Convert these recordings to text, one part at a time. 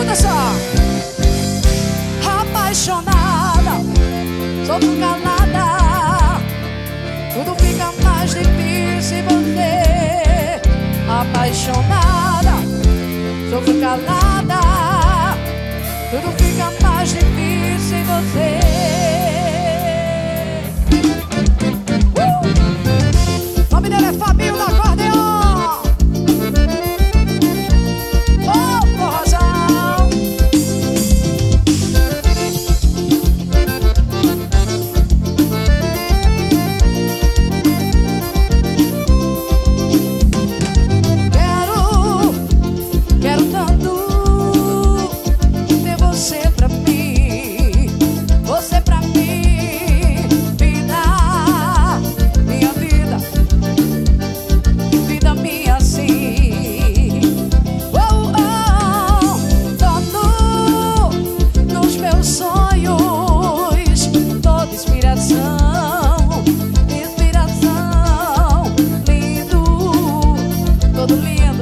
Escuta só. Apaixonada, sofro calada, tudo fica mais difícil sem você. Apaixonada, sofro calada, tudo fica mais difícil sem você. O nome dele é Fabinho do acordeon. Ô, porrazão. Quero tanto ter você pra mim, você pra mim, vida, minha vida, vida minha assim. Oh, oh, tanto nos meus sonhos, toda inspiração, inspiração, lindo, todo lindo,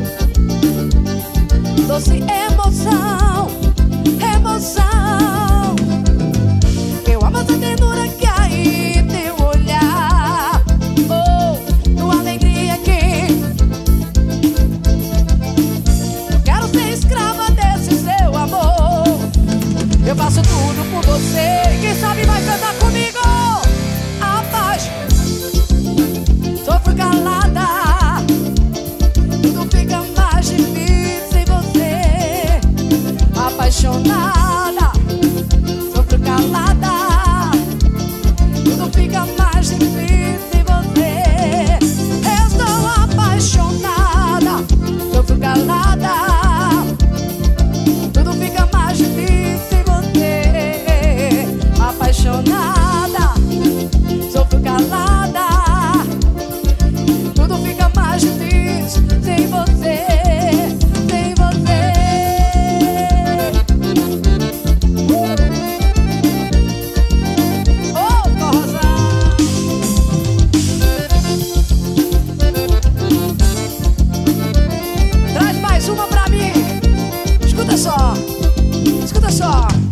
doce emoção, emoção. Eu amo essa ternura que aí teu olhar, oh, tua alegria aqui. Eu quero ser escrava desse seu amor. Eu faço tudo por você. Quem sabe vai cantar comigo. A paz, sofro calada, tudo fica mais difícil sem você. Apaixonada, sofro calada, tudo fica mais difícil sem você. Estou apaixonada, sofro calada, tudo fica mais difícil sem você. Apaixonada, sofro calada, tudo fica mais difícil sem você, sem você. Oh, corrosão. Traz mais uma pra mim. Escuta só, escuta só.